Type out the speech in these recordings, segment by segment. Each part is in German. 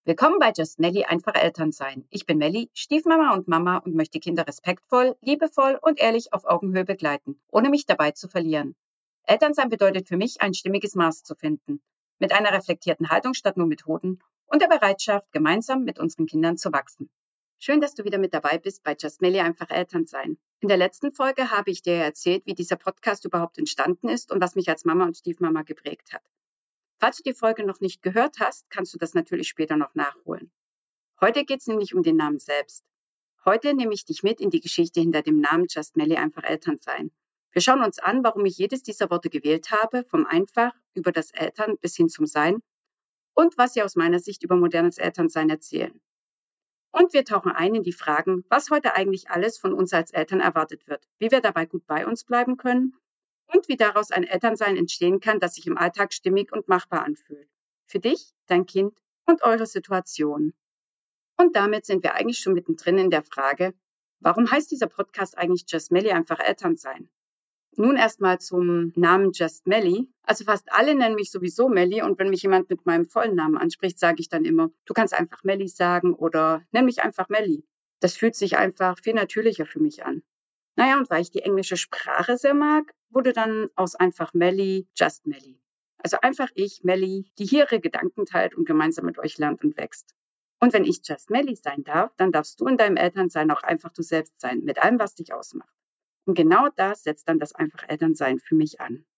Willkommen bei Just Melli, einfach Eltern sein. Ich bin Melli, Stiefmama und Mama und möchte Kinder respektvoll, liebevoll und ehrlich auf Augenhöhe begleiten, ohne mich dabei zu verlieren. Elternsein bedeutet für mich, ein stimmiges Maß zu finden. Mit einer reflektierten Haltung statt nur Methoden und der Bereitschaft, gemeinsam mit unseren Kindern zu wachsen. Schön, dass du wieder mit dabei bist bei Just Melli, einfach Eltern sein. In der letzten Folge habe ich dir erzählt, wie dieser Podcast überhaupt entstanden ist und was mich als Mama und Stiefmama geprägt hat. Falls du die Folge noch nicht gehört hast, kannst du das natürlich später noch nachholen. Heute geht es nämlich um den Namen selbst. Heute nehme ich dich mit in die Geschichte hinter dem Namen Just Melli, einfach Eltern sein. Wir schauen uns an, warum ich jedes dieser Worte gewählt habe, vom Einfach über das Eltern bis hin zum Sein und was sie aus meiner Sicht über modernes Elternsein erzählen. Und wir tauchen ein in die Fragen, was heute eigentlich alles von uns als Eltern erwartet wird, wie wir dabei gut bei uns bleiben können und wie daraus ein Elternsein entstehen kann, das sich im Alltag stimmig und machbar anfühlt. Für dich, dein Kind und eure Situation. Und damit sind wir eigentlich schon mittendrin in der Frage, warum heißt dieser Podcast eigentlich Just Melli, einfach Elternsein? Nun erstmal zum Namen Just Melli. Also fast alle nennen mich sowieso Melli und wenn mich jemand mit meinem vollen Namen anspricht, sage ich dann immer, du kannst einfach Melli sagen oder nenn mich einfach Melli. Das fühlt sich einfach viel natürlicher für mich an. Naja, und weil ich die englische Sprache sehr mag, wurde dann aus einfach Melli Just Melli. Also einfach ich, Melli, die hier ihre Gedanken teilt und gemeinsam mit euch lernt und wächst. Und wenn ich Just Melli sein darf, dann darfst du in deinem Elternsein auch einfach du selbst sein, mit allem, was dich ausmacht. Und genau das setzt dann das einfach Elternsein für mich an.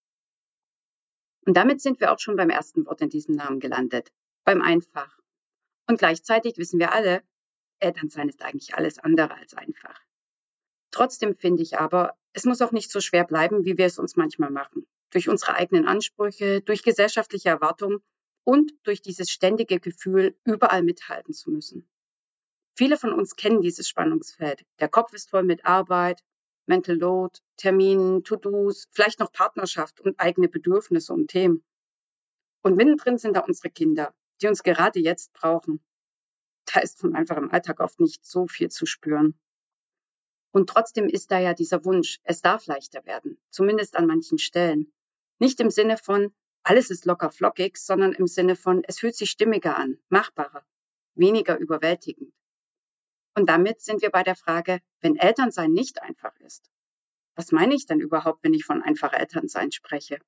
Und damit sind wir auch schon beim ersten Wort in diesem Namen gelandet, beim Einfach. Und gleichzeitig wissen wir alle, Elternsein ist eigentlich alles andere als einfach. Trotzdem finde ich aber, es muss auch nicht so schwer bleiben, wie wir es uns manchmal machen. Durch unsere eigenen Ansprüche, durch gesellschaftliche Erwartungen und durch dieses ständige Gefühl, überall mithalten zu müssen. Viele von uns kennen dieses Spannungsfeld. Der Kopf ist voll mit Arbeit, Mental Load, Terminen, To-Dos, vielleicht noch Partnerschaft und eigene Bedürfnisse und Themen. Und mittendrin sind da unsere Kinder, die uns gerade jetzt brauchen. Da ist von einfach im Alltag oft nicht so viel zu spüren. Und trotzdem ist da ja dieser Wunsch, es darf leichter werden, zumindest an manchen Stellen. Nicht im Sinne von, alles ist locker flockig, sondern im Sinne von, es fühlt sich stimmiger an, machbarer, weniger überwältigend. Und damit sind wir bei der Frage, wenn Elternsein nicht einfach ist. Was meine ich denn überhaupt, wenn ich von einfach Elternsein spreche?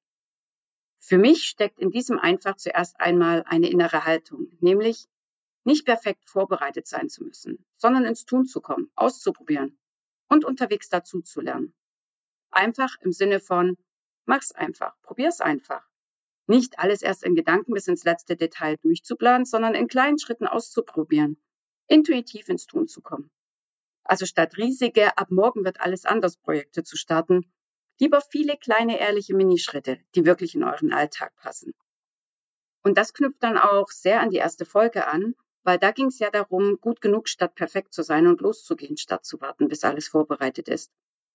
Für mich steckt in diesem einfach zuerst einmal eine innere Haltung, nämlich nicht perfekt vorbereitet sein zu müssen, sondern ins Tun zu kommen, auszuprobieren und unterwegs dazu zu lernen. Einfach im Sinne von, mach's einfach, probier's einfach. Nicht alles erst in Gedanken bis ins letzte Detail durchzuplanen, sondern in kleinen Schritten auszuprobieren, intuitiv ins Tun zu kommen. Also statt riesige, ab morgen wird alles anders Projekte zu starten, lieber viele kleine, ehrliche Minischritte, die wirklich in euren Alltag passen. Und das knüpft dann auch sehr an die erste Folge an, weil da ging es ja darum, gut genug statt perfekt zu sein und loszugehen, statt zu warten, bis alles vorbereitet ist.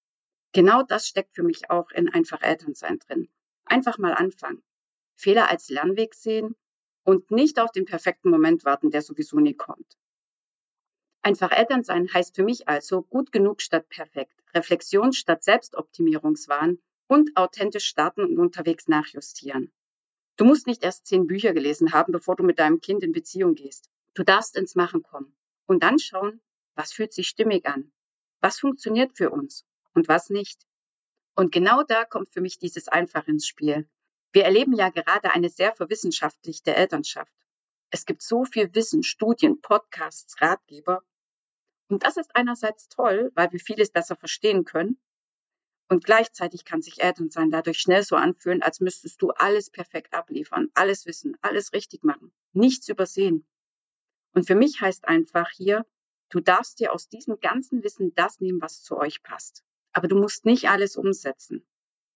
Genau das steckt für mich auch in einfach Elternsein drin. Einfach mal anfangen. Fehler als Lernweg sehen und nicht auf den perfekten Moment warten, der sowieso nie kommt. Einfach Elternsein heißt für mich also gut genug statt perfekt, Reflexion statt Selbstoptimierungswahn und authentisch starten und unterwegs nachjustieren. Du musst nicht erst 10 Bücher gelesen haben, bevor du mit deinem Kind in Beziehung gehst. Du darfst ins Machen kommen und dann schauen, was fühlt sich stimmig an, was funktioniert für uns und was nicht. Und genau da kommt für mich dieses Einfach ins Spiel. Wir erleben ja gerade eine sehr verwissenschaftlichte Elternschaft. Es gibt so viel Wissen, Studien, Podcasts, Ratgeber. Und das ist einerseits toll, weil wir vieles besser verstehen können. Und gleichzeitig kann sich Elternsein dadurch schnell so anfühlen, als müsstest du alles perfekt abliefern, alles wissen, alles richtig machen, nichts übersehen. Und für mich heißt einfach hier, du darfst dir aus diesem ganzen Wissen das nehmen, was zu euch passt. Aber du musst nicht alles umsetzen.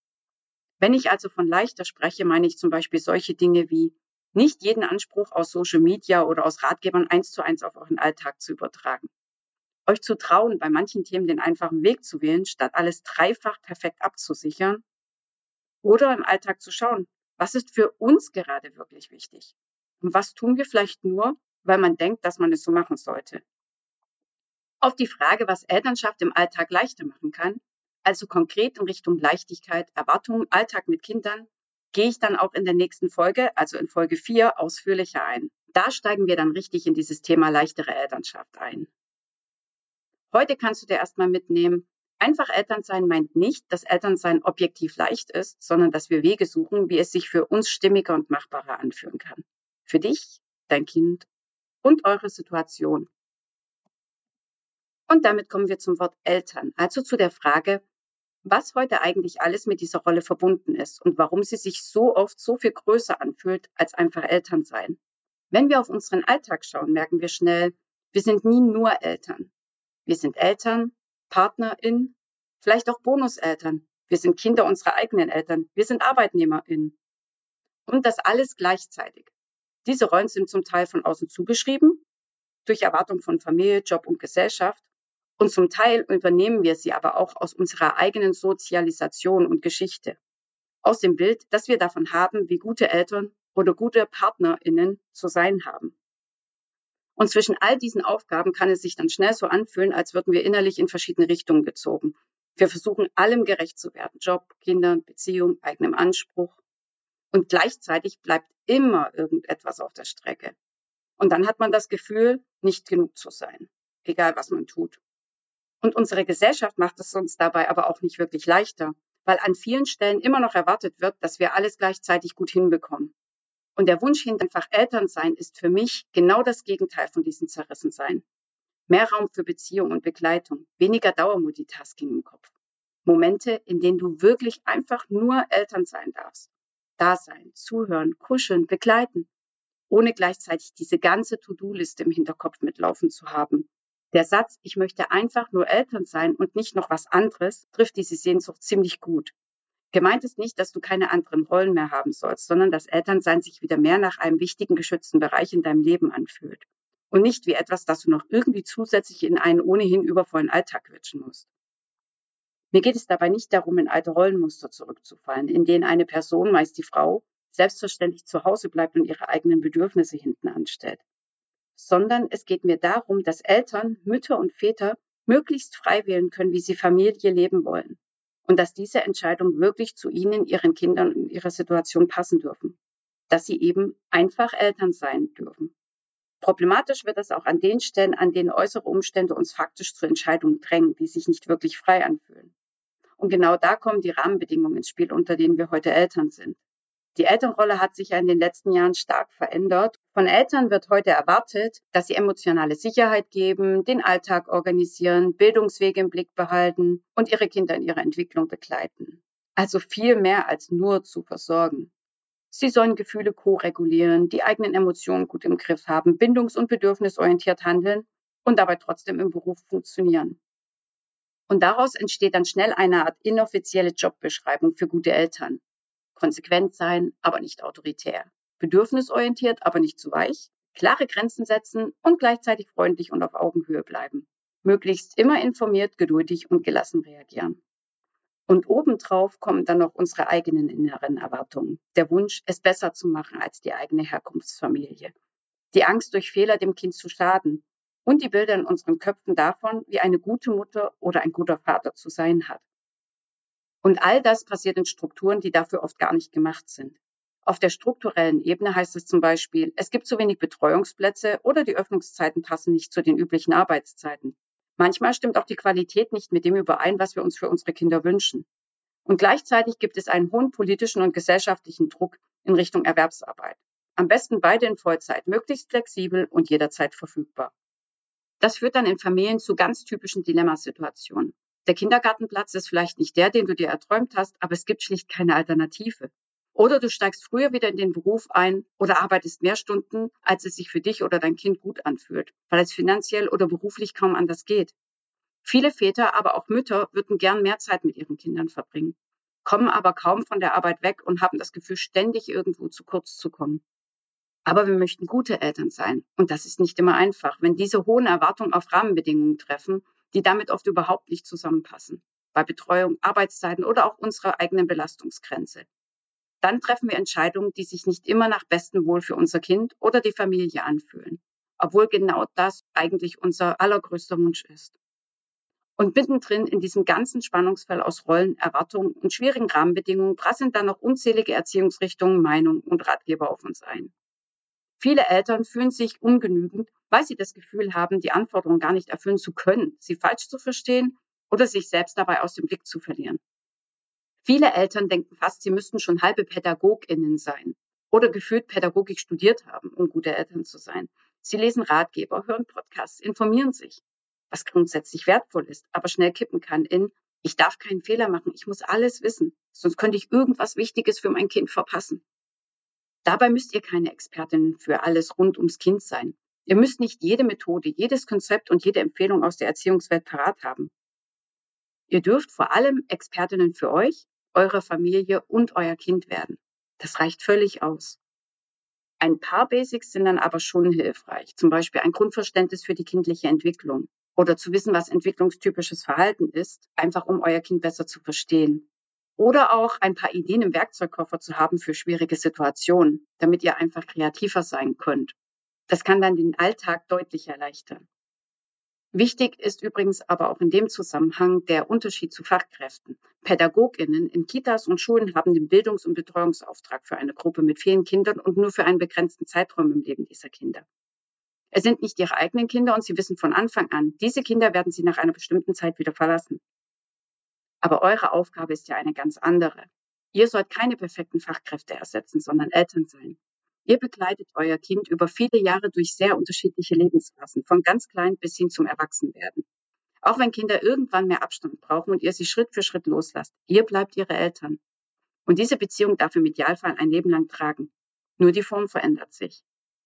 Wenn ich also von leichter spreche, meine ich zum Beispiel solche Dinge wie nicht jeden Anspruch aus Social Media oder aus Ratgebern 1:1 auf euren Alltag zu übertragen. Euch zu trauen, bei manchen Themen den einfachen Weg zu wählen, statt alles dreifach perfekt abzusichern. Oder im Alltag zu schauen, was ist für uns gerade wirklich wichtig? Und was tun wir vielleicht nur, weil man denkt, dass man es so machen sollte? Auf die Frage, was Elternschaft im Alltag leichter machen kann, also konkret in Richtung Leichtigkeit, Erwartungen, Alltag mit Kindern, gehe ich dann auch in der nächsten Folge, also in Folge 4, ausführlicher ein. Da steigen wir dann richtig in dieses Thema leichtere Elternschaft ein. Heute kannst du dir erstmal mitnehmen, einfach Elternsein meint nicht, dass Elternsein objektiv leicht ist, sondern dass wir Wege suchen, wie es sich für uns stimmiger und machbarer anfühlen kann. Für dich, dein Kind und eure Situation. Und damit kommen wir zum Wort Eltern, also zu der Frage, was heute eigentlich alles mit dieser Rolle verbunden ist und warum sie sich so oft so viel größer anfühlt als einfach Elternsein. Wenn wir auf unseren Alltag schauen, merken wir schnell, wir sind nie nur Eltern. Wir sind Eltern, PartnerInnen, vielleicht auch Bonuseltern. Wir sind Kinder unserer eigenen Eltern. Wir sind ArbeitnehmerInnen. Und das alles gleichzeitig. Diese Rollen sind zum Teil von außen zugeschrieben, durch Erwartung von Familie, Job und Gesellschaft. Und zum Teil übernehmen wir sie aber auch aus unserer eigenen Sozialisation und Geschichte. Aus dem Bild, das wir davon haben, wie gute Eltern oder gute PartnerInnen zu sein haben. Und zwischen all diesen Aufgaben kann es sich dann schnell so anfühlen, als würden wir innerlich in verschiedene Richtungen gezogen. Wir versuchen, allem gerecht zu werden. Job, Kindern, Beziehung, eigenem Anspruch. Und gleichzeitig bleibt immer irgendetwas auf der Strecke. Und dann hat man das Gefühl, nicht genug zu sein, egal was man tut. Und unsere Gesellschaft macht es uns dabei aber auch nicht wirklich leichter, weil an vielen Stellen immer noch erwartet wird, dass wir alles gleichzeitig gut hinbekommen. Und der Wunsch hinter einfach Elternsein ist für mich genau das Gegenteil von diesem Zerrissensein. Mehr Raum für Beziehung und Begleitung, weniger Dauermultitasking im Kopf. Momente, in denen du wirklich einfach nur Eltern sein darfst. Da sein, zuhören, kuscheln, begleiten, ohne gleichzeitig diese ganze To-Do-Liste im Hinterkopf mitlaufen zu haben. Der Satz, ich möchte einfach nur Eltern sein und nicht noch was anderes, trifft diese Sehnsucht ziemlich gut. Gemeint ist nicht, dass du keine anderen Rollen mehr haben sollst, sondern dass Elternsein sich wieder mehr nach einem wichtigen, geschützten Bereich in deinem Leben anfühlt. Und nicht wie etwas, das du noch irgendwie zusätzlich in einen ohnehin übervollen Alltag quetschen musst. Mir geht es dabei nicht darum, in alte Rollenmuster zurückzufallen, in denen eine Person, meist die Frau, selbstverständlich zu Hause bleibt und ihre eigenen Bedürfnisse hinten anstellt. Sondern es geht mir darum, dass Eltern, Mütter und Väter möglichst frei wählen können, wie sie Familie leben wollen. Und dass diese Entscheidungen wirklich zu ihnen, ihren Kindern und ihrer Situation passen dürfen. Dass sie eben einfach Eltern sein dürfen. Problematisch wird es auch an den Stellen, an denen äußere Umstände uns faktisch zu Entscheidungen drängen, die sich nicht wirklich frei anfühlen. Und genau da kommen die Rahmenbedingungen ins Spiel, unter denen wir heute Eltern sind. Die Elternrolle hat sich ja in den letzten Jahren stark verändert. Von Eltern wird heute erwartet, dass sie emotionale Sicherheit geben, den Alltag organisieren, Bildungswege im Blick behalten und ihre Kinder in ihrer Entwicklung begleiten. Also viel mehr als nur zu versorgen. Sie sollen Gefühle ko-regulieren, die eigenen Emotionen gut im Griff haben, bindungs- und bedürfnisorientiert handeln und dabei trotzdem im Beruf funktionieren. Und daraus entsteht dann schnell eine Art inoffizielle Jobbeschreibung für gute Eltern. Konsequent sein, aber nicht autoritär. Bedürfnisorientiert, aber nicht zu weich. Klare Grenzen setzen und gleichzeitig freundlich und auf Augenhöhe bleiben. Möglichst immer informiert, geduldig und gelassen reagieren. Und obendrauf kommen dann noch unsere eigenen inneren Erwartungen. Der Wunsch, es besser zu machen als die eigene Herkunftsfamilie. Die Angst, durch Fehler dem Kind zu schaden. Und die Bilder in unseren Köpfen davon, wie eine gute Mutter oder ein guter Vater zu sein hat. Und all das passiert in Strukturen, die dafür oft gar nicht gemacht sind. Auf der strukturellen Ebene heißt es zum Beispiel, es gibt zu wenig Betreuungsplätze oder die Öffnungszeiten passen nicht zu den üblichen Arbeitszeiten. Manchmal stimmt auch die Qualität nicht mit dem überein, was wir uns für unsere Kinder wünschen. Und gleichzeitig gibt es einen hohen politischen und gesellschaftlichen Druck in Richtung Erwerbsarbeit. Am besten beide in Vollzeit, möglichst flexibel und jederzeit verfügbar. Das führt dann in Familien zu ganz typischen Dilemmasituationen. Der Kindergartenplatz ist vielleicht nicht der, den du dir erträumt hast, aber es gibt schlicht keine Alternative. Oder du steigst früher wieder in den Beruf ein oder arbeitest mehr Stunden, als es sich für dich oder dein Kind gut anfühlt, weil es finanziell oder beruflich kaum anders geht. Viele Väter, aber auch Mütter würden gern mehr Zeit mit ihren Kindern verbringen, kommen aber kaum von der Arbeit weg und haben das Gefühl, ständig irgendwo zu kurz zu kommen. Aber wir möchten gute Eltern sein. Und das ist nicht immer einfach, wenn diese hohen Erwartungen auf Rahmenbedingungen treffen, die damit oft überhaupt nicht zusammenpassen. Bei Betreuung, Arbeitszeiten oder auch unserer eigenen Belastungsgrenze. Dann treffen wir Entscheidungen, die sich nicht immer nach bestem Wohl für unser Kind oder die Familie anfühlen. Obwohl genau das eigentlich unser allergrößter Wunsch ist. Und mittendrin in diesem ganzen Spannungsfeld aus Rollen, Erwartungen und schwierigen Rahmenbedingungen prasseln dann noch unzählige Erziehungsrichtungen, Meinungen und Ratgeber auf uns ein. Viele Eltern fühlen sich ungenügend, weil sie das Gefühl haben, die Anforderungen gar nicht erfüllen zu können, sie falsch zu verstehen oder sich selbst dabei aus dem Blick zu verlieren. Viele Eltern denken fast, sie müssten schon halbe PädagogInnen sein oder gefühlt Pädagogik studiert haben, um gute Eltern zu sein. Sie lesen Ratgeber, hören Podcasts, informieren sich, was grundsätzlich wertvoll ist, aber schnell kippen kann in: Ich darf keinen Fehler machen, ich muss alles wissen, sonst könnte ich irgendwas Wichtiges für mein Kind verpassen. Dabei müsst ihr keine Expertinnen für alles rund ums Kind sein. Ihr müsst nicht jede Methode, jedes Konzept und jede Empfehlung aus der Erziehungswelt parat haben. Ihr dürft vor allem Expertinnen für euch, eure Familie und euer Kind werden. Das reicht völlig aus. Ein paar Basics sind dann aber schon hilfreich. Zum Beispiel ein Grundverständnis für die kindliche Entwicklung oder zu wissen, was entwicklungstypisches Verhalten ist, einfach um euer Kind besser zu verstehen. Oder auch ein paar Ideen im Werkzeugkoffer zu haben für schwierige Situationen, damit ihr einfach kreativer sein könnt. Das kann dann den Alltag deutlich erleichtern. Wichtig ist übrigens aber auch in dem Zusammenhang der Unterschied zu Fachkräften. PädagogInnen in Kitas und Schulen haben den Bildungs- und Betreuungsauftrag für eine Gruppe mit vielen Kindern und nur für einen begrenzten Zeitraum im Leben dieser Kinder. Es sind nicht ihre eigenen Kinder und sie wissen von Anfang an, diese Kinder werden sie nach einer bestimmten Zeit wieder verlassen. Aber eure Aufgabe ist ja eine ganz andere. Ihr sollt keine perfekten Fachkräfte ersetzen, sondern Eltern sein. Ihr begleitet euer Kind über viele Jahre durch sehr unterschiedliche Lebensphasen, von ganz klein bis hin zum Erwachsenwerden. Auch wenn Kinder irgendwann mehr Abstand brauchen und ihr sie Schritt für Schritt loslasst, ihr bleibt ihre Eltern. Und diese Beziehung darf im Idealfall ein Leben lang tragen. Nur die Form verändert sich.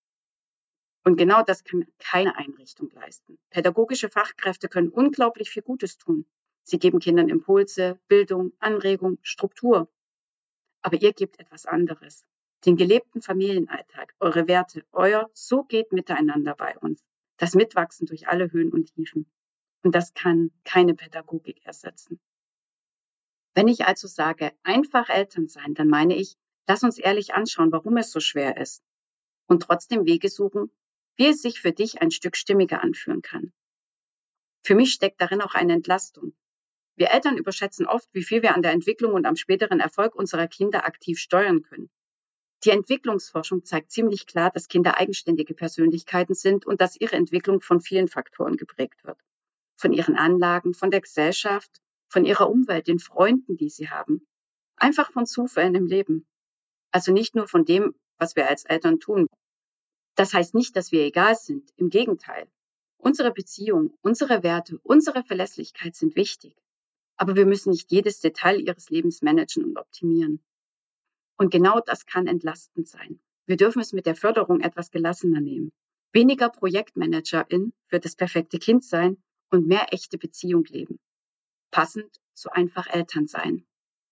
Und genau das kann keine Einrichtung leisten. Pädagogische Fachkräfte können unglaublich viel Gutes tun. Sie geben Kindern Impulse, Bildung, Anregung, Struktur. Aber ihr gebt etwas anderes. Den gelebten Familienalltag, eure Werte, euer So geht miteinander bei uns. Das Mitwachsen durch alle Höhen und Tiefen. Und das kann keine Pädagogik ersetzen. Wenn ich also sage, einfach Eltern sein, dann meine ich, lass uns ehrlich anschauen, warum es so schwer ist. Und trotzdem Wege suchen, wie es sich für dich ein Stück stimmiger anfühlen kann. Für mich steckt darin auch eine Entlastung. Wir Eltern überschätzen oft, wie viel wir an der Entwicklung und am späteren Erfolg unserer Kinder aktiv steuern können. Die Entwicklungsforschung zeigt ziemlich klar, dass Kinder eigenständige Persönlichkeiten sind und dass ihre Entwicklung von vielen Faktoren geprägt wird. Von ihren Anlagen, von der Gesellschaft, von ihrer Umwelt, den Freunden, die sie haben. Einfach von Zufällen im Leben. Also nicht nur von dem, was wir als Eltern tun. Das heißt nicht, dass wir egal sind. Im Gegenteil. Unsere Beziehung, unsere Werte, unsere Verlässlichkeit sind wichtig. Aber wir müssen nicht jedes Detail ihres Lebens managen und optimieren. Und genau das kann entlastend sein. Wir dürfen es mit der Förderung etwas gelassener nehmen. Weniger Projektmanagerin für das perfekte Kind sein und mehr echte Beziehung leben. Passend zu einfach Eltern sein.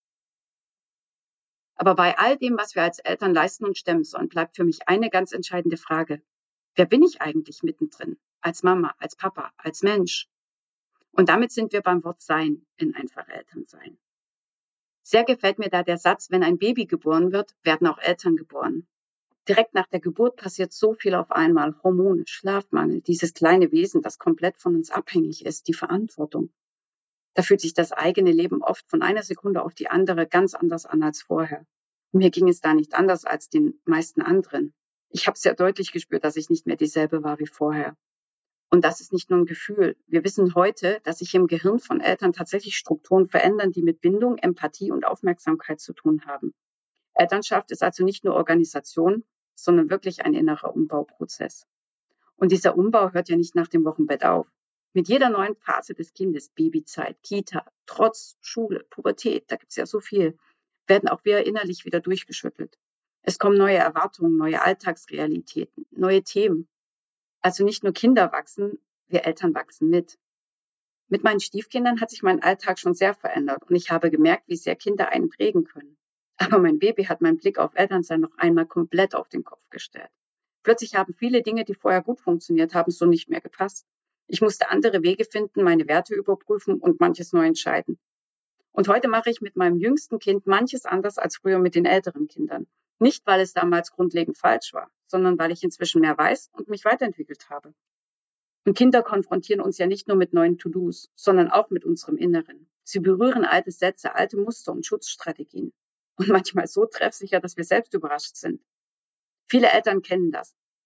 Aber bei all dem, was wir als Eltern leisten und stemmen sollen, bleibt für mich eine ganz entscheidende Frage. Wer bin ich eigentlich mittendrin? Als Mama, als Papa, als Mensch? Und damit sind wir beim Wort Sein in einfach Eltern sein. Sehr gefällt mir da der Satz, wenn ein Baby geboren wird, werden auch Eltern geboren. Direkt nach der Geburt passiert so viel auf einmal. Hormone, Schlafmangel, dieses kleine Wesen, das komplett von uns abhängig ist, die Verantwortung. Da fühlt sich das eigene Leben oft von einer Sekunde auf die andere ganz anders an als vorher. Mir ging es da nicht anders als den meisten anderen. Ich habe sehr deutlich gespürt, dass ich nicht mehr dieselbe war wie vorher. Und das ist nicht nur ein Gefühl. Wir wissen heute, dass sich im Gehirn von Eltern tatsächlich Strukturen verändern, die mit Bindung, Empathie und Aufmerksamkeit zu tun haben. Elternschaft ist also nicht nur Organisation, sondern wirklich ein innerer Umbauprozess. Und dieser Umbau hört ja nicht nach dem Wochenbett auf. Mit jeder neuen Phase des Kindes, Babyzeit, Kita, Trotz, Schule, Pubertät, da gibt's ja so viel, werden auch wir innerlich wieder durchgeschüttelt. Es kommen neue Erwartungen, neue Alltagsrealitäten, neue Themen. Also nicht nur Kinder wachsen, wir Eltern wachsen mit. Mit meinen Stiefkindern hat sich mein Alltag schon sehr verändert und ich habe gemerkt, wie sehr Kinder einen prägen können. Aber mein Baby hat meinen Blick auf Elternsein noch einmal komplett auf den Kopf gestellt. Plötzlich haben viele Dinge, die vorher gut funktioniert haben, so nicht mehr gepasst. Ich musste andere Wege finden, meine Werte überprüfen und manches neu entscheiden. Und heute mache ich mit meinem jüngsten Kind manches anders als früher mit den älteren Kindern. Nicht, weil es damals grundlegend falsch war, sondern weil ich inzwischen mehr weiß und mich weiterentwickelt habe. Und Kinder konfrontieren uns ja nicht nur mit neuen To-Dos, sondern auch mit unserem Inneren. Sie berühren alte Sätze, alte Muster und Schutzstrategien. Und manchmal so treffsicher, dass wir selbst überrascht sind. Viele Eltern kennen das.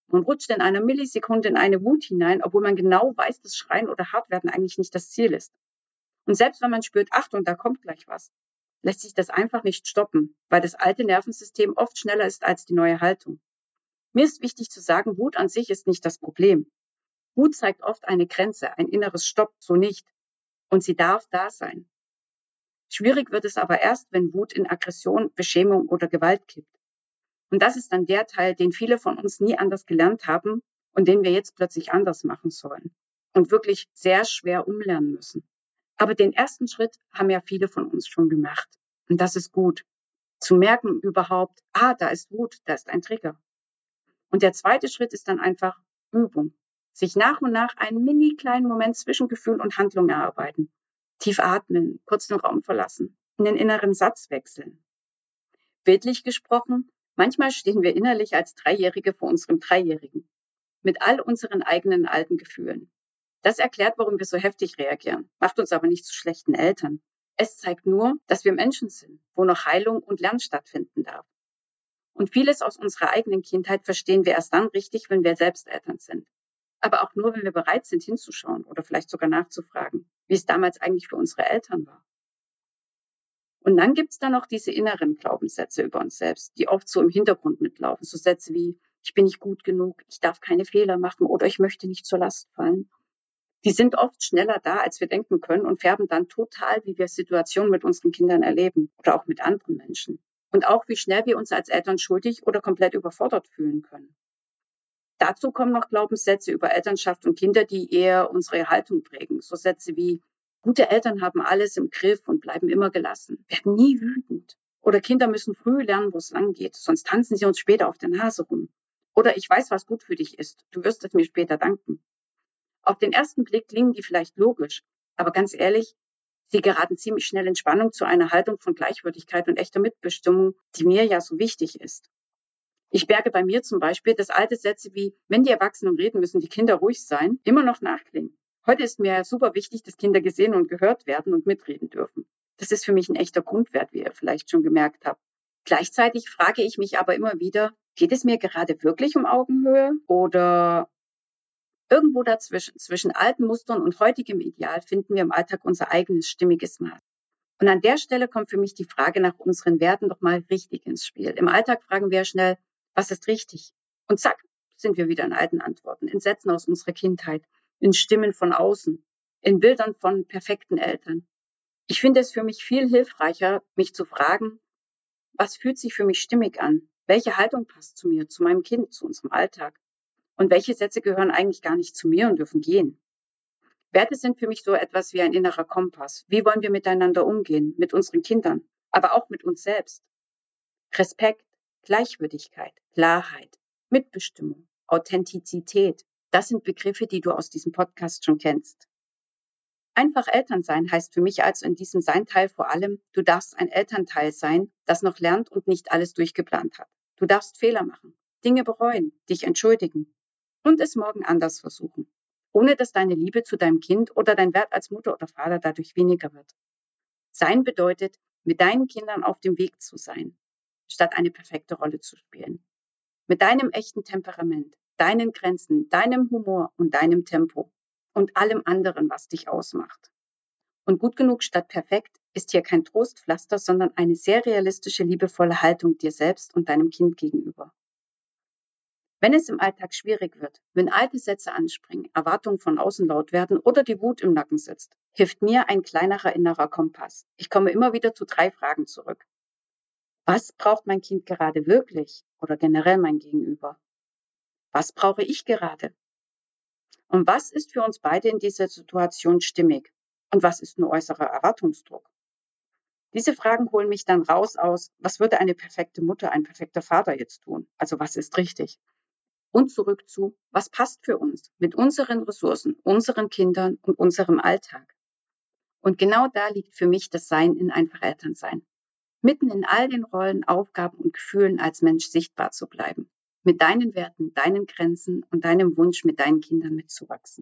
Man rutscht in einer Millisekunde in eine Wut hinein, obwohl man genau weiß, dass Schreien oder Hartwerden eigentlich nicht das Ziel ist. Und selbst wenn man spürt, Achtung, da kommt gleich was, lässt sich das einfach nicht stoppen, weil das alte Nervensystem oft schneller ist als die neue Haltung. Mir ist wichtig zu sagen, Wut an sich ist nicht das Problem. Wut zeigt oft eine Grenze, ein inneres Stopp, so nicht. Und sie darf da sein. Schwierig wird es aber erst, wenn Wut in Aggression, Beschämung oder Gewalt kippt. Und das ist dann der Teil, den viele von uns nie anders gelernt haben und den wir jetzt plötzlich anders machen sollen und wirklich sehr schwer umlernen müssen. Aber den ersten Schritt haben ja viele von uns schon gemacht. Und das ist gut. Zu merken überhaupt, da ist Wut, da ist ein Trigger. Und der zweite Schritt ist dann einfach Übung. Sich nach und nach einen mini kleinen Moment zwischen Gefühl und Handlung erarbeiten. Tief atmen, kurz den Raum verlassen, in den inneren Satz wechseln. Bildlich gesprochen, manchmal stehen wir innerlich als Dreijährige vor unserem Dreijährigen. Mit all unseren eigenen alten Gefühlen. Das erklärt, warum wir so heftig reagieren, macht uns aber nicht zu schlechten Eltern. Es zeigt nur, dass wir Menschen sind, wo noch Heilung und Lernen stattfinden darf. Und vieles aus unserer eigenen Kindheit verstehen wir erst dann richtig, wenn wir selbst Eltern sind. Aber auch nur, wenn wir bereit sind, hinzuschauen oder vielleicht sogar nachzufragen, wie es damals eigentlich für unsere Eltern war. Und dann gibt's da noch diese inneren Glaubenssätze über uns selbst, die oft so im Hintergrund mitlaufen. So Sätze wie, ich bin nicht gut genug, ich darf keine Fehler machen oder ich möchte nicht zur Last fallen. Die sind oft schneller da, als wir denken können und färben dann total, wie wir Situationen mit unseren Kindern erleben oder auch mit anderen Menschen. Und auch, wie schnell wir uns als Eltern schuldig oder komplett überfordert fühlen können. Dazu kommen noch Glaubenssätze über Elternschaft und Kinder, die eher unsere Haltung prägen. So Sätze wie, gute Eltern haben alles im Griff und bleiben immer gelassen, werden nie wütend. Oder Kinder müssen früh lernen, wo es lang geht, sonst tanzen sie uns später auf der Nase rum. Oder ich weiß, was gut für dich ist, du wirst es mir später danken. Auf den ersten Blick klingen die vielleicht logisch, aber ganz ehrlich, sie geraten ziemlich schnell in Spannung zu einer Haltung von Gleichwürdigkeit und echter Mitbestimmung, die mir ja so wichtig ist. Ich merke bei mir zum Beispiel, dass alte Sätze wie, wenn die Erwachsenen reden, müssen die Kinder ruhig sein, immer noch nachklingen. Heute ist mir super wichtig, dass Kinder gesehen und gehört werden und mitreden dürfen. Das ist für mich ein echter Grundwert, wie ihr vielleicht schon gemerkt habt. Gleichzeitig frage ich mich aber immer wieder, geht es mir gerade wirklich um Augenhöhe oder irgendwo dazwischen, zwischen alten Mustern und heutigem Ideal, finden wir im Alltag unser eigenes stimmiges Maß. Und an der Stelle kommt für mich die Frage nach unseren Werten noch mal richtig ins Spiel. Im Alltag fragen wir schnell, was ist richtig? Und zack, sind wir wieder in alten Antworten, in Sätzen aus unserer Kindheit, in Stimmen von außen, in Bildern von perfekten Eltern. Ich finde es für mich viel hilfreicher, mich zu fragen, was fühlt sich für mich stimmig an? Welche Haltung passt zu mir, zu meinem Kind, zu unserem Alltag? Und welche Sätze gehören eigentlich gar nicht zu mir und dürfen gehen? Werte sind für mich so etwas wie ein innerer Kompass. Wie wollen wir miteinander umgehen, mit unseren Kindern, aber auch mit uns selbst? Respekt, Gleichwürdigkeit, Klarheit, Mitbestimmung, Authentizität, das sind Begriffe, die du aus diesem Podcast schon kennst. Einfach Eltern sein heißt für mich also in diesem Sein-Teil vor allem, du darfst ein Elternteil sein, das noch lernt und nicht alles durchgeplant hat. Du darfst Fehler machen, Dinge bereuen, dich entschuldigen und es morgen anders versuchen, ohne dass deine Liebe zu deinem Kind oder dein Wert als Mutter oder Vater dadurch weniger wird. Sein bedeutet, mit deinen Kindern auf dem Weg zu sein, statt eine perfekte Rolle zu spielen. Mit deinem echten Temperament, deinen Grenzen, deinem Humor und deinem Tempo und allem anderen, was dich ausmacht. Und gut genug statt perfekt ist hier kein Trostpflaster, sondern eine sehr realistische, liebevolle Haltung dir selbst und deinem Kind gegenüber. Wenn es im Alltag schwierig wird, wenn alte Sätze anspringen, Erwartungen von außen laut werden oder die Wut im Nacken sitzt, hilft mir ein kleinerer innerer Kompass. Ich komme immer wieder zu 3 Fragen zurück. Was braucht mein Kind gerade wirklich oder generell mein Gegenüber? Was brauche ich gerade? Und was ist für uns beide in dieser Situation stimmig? Und was ist nur äußerer Erwartungsdruck? Diese Fragen holen mich dann raus aus, was würde eine perfekte Mutter, ein perfekter Vater jetzt tun? Also was ist richtig? Und zurück zu, was passt für uns mit unseren Ressourcen, unseren Kindern und unserem Alltag? Und genau da liegt für mich das Sein in einfach Elternsein. Mitten in all den Rollen, Aufgaben und Gefühlen als Mensch sichtbar zu bleiben. Mit deinen Werten, deinen Grenzen und deinem Wunsch, mit deinen Kindern mitzuwachsen.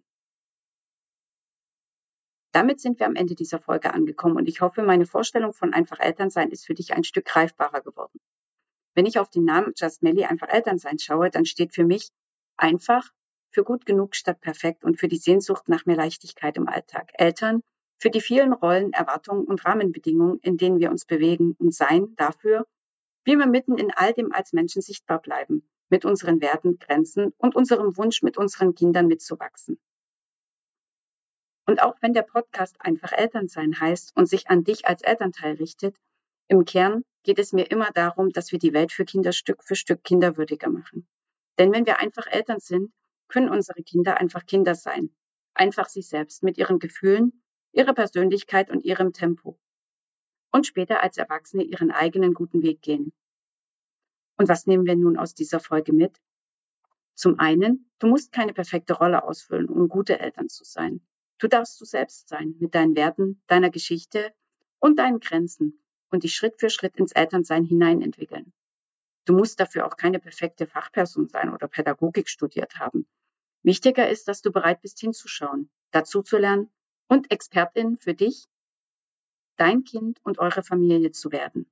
Damit sind wir am Ende dieser Folge angekommen und ich hoffe, meine Vorstellung von einfach Elternsein ist für dich ein Stück greifbarer geworden. Wenn ich auf den Namen Just Melly einfach Elternsein schaue, dann steht für mich Einfach für gut genug statt perfekt und für die Sehnsucht nach mehr Leichtigkeit im Alltag. Eltern für die vielen Rollen, Erwartungen und Rahmenbedingungen, in denen wir uns bewegen und sein dafür, wie wir mitten in all dem als Menschen sichtbar bleiben, mit unseren Werten, Grenzen und unserem Wunsch, mit unseren Kindern mitzuwachsen. Und auch wenn der Podcast einfach Elternsein heißt und sich an dich als Elternteil richtet, im Kern geht es mir immer darum, dass wir die Welt für Kinder Stück für Stück kinderwürdiger machen. Denn wenn wir einfach Eltern sind, können unsere Kinder einfach Kinder sein. Einfach sie selbst mit ihren Gefühlen, ihrer Persönlichkeit und ihrem Tempo. Und später als Erwachsene ihren eigenen guten Weg gehen. Und was nehmen wir nun aus dieser Folge mit? Zum einen, du musst keine perfekte Rolle ausfüllen, um gute Eltern zu sein. Du darfst du selbst sein, mit deinen Werten, deiner Geschichte und deinen Grenzen und dich Schritt für Schritt ins Elternsein hineinentwickeln. Du musst dafür auch keine perfekte Fachperson sein oder Pädagogik studiert haben. Wichtiger ist, dass du bereit bist hinzuschauen, dazuzulernen und Expertin für dich, dein Kind und eure Familie zu werden.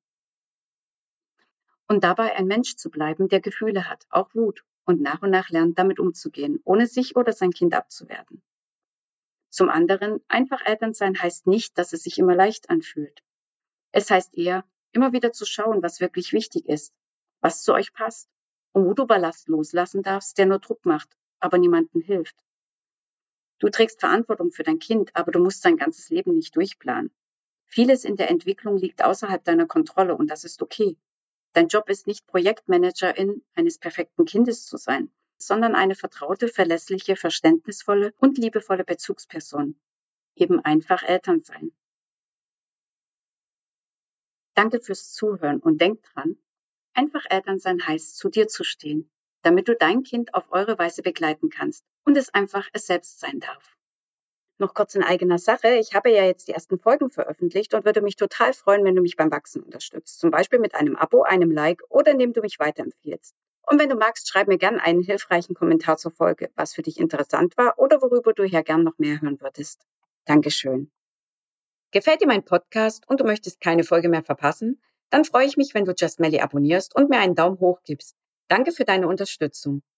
Und dabei ein Mensch zu bleiben, der Gefühle hat, auch Wut, und nach lernt, damit umzugehen, ohne sich oder sein Kind abzuwerten. Zum anderen, einfach Eltern sein heißt nicht, dass es sich immer leicht anfühlt. Es heißt eher, immer wieder zu schauen, was wirklich wichtig ist, was zu euch passt und wo du Ballast loslassen darfst, der nur Druck macht, aber niemandem hilft. Du trägst Verantwortung für dein Kind, aber du musst dein ganzes Leben nicht durchplanen. Vieles in der Entwicklung liegt außerhalb deiner Kontrolle und das ist okay. Dein Job ist nicht Projektmanagerin eines perfekten Kindes zu sein, sondern eine vertraute, verlässliche, verständnisvolle und liebevolle Bezugsperson. Eben einfach Eltern sein. Danke fürs Zuhören und denk dran, einfach Eltern sein heißt, zu dir zu stehen, damit du dein Kind auf eure Weise begleiten kannst und es einfach es selbst sein darf. Noch kurz in eigener Sache. Ich habe ja jetzt die ersten Folgen veröffentlicht und würde mich total freuen, wenn du mich beim Wachsen unterstützt. Zum Beispiel mit einem Abo, einem Like oder indem du mich weiterempfiehlst. Und wenn du magst, schreib mir gern einen hilfreichen Kommentar zur Folge, was für dich interessant war oder worüber du hier gern noch mehr hören würdest. Dankeschön. Gefällt dir mein Podcast und du möchtest keine Folge mehr verpassen? Dann freue ich mich, wenn du Just Melly abonnierst und mir einen Daumen hoch gibst. Danke für deine Unterstützung.